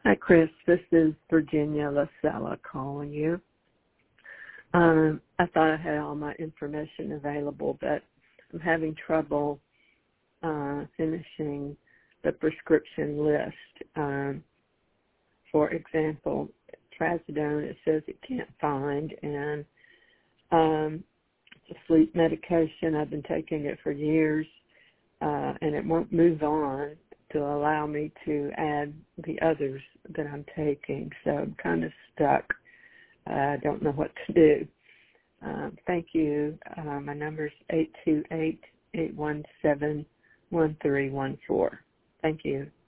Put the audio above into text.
Hi, Chris. This is Virginia Lasella calling you. I thought I had all my information available, but I'm having trouble finishing the prescription list. For example, trazodone, it says it can't find, and it's a sleep medication. I've been taking it for years, and it won't move on to allow me to add the others that I'm taking. So I'm kind of stuck. I don't know what to do. Thank you. My number is 828-817-1314. Thank you.